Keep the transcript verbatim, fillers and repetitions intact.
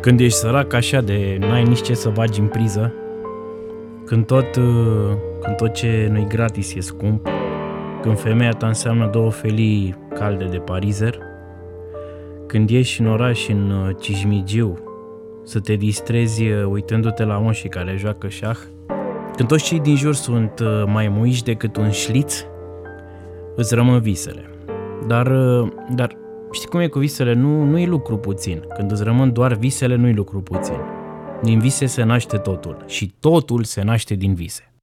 Când ești sărac așa de n-ai nici ce să bagi în priză, când tot, când tot ce nu-i gratis e scump, când femeia ta înseamnă două felii calde de parizer, când ieși în oraș în Cismigiu să te distrezi uitându-te la moșii care joacă șah, când toți cei din jur sunt mai muiși decât un șliț, îți rămân visele. Dar, dar știi cum e cu visele? Nu, nu e lucru puțin. Când îți rămân doar visele, nu e lucru puțin. Din vise se naște totul și totul se naște din vise.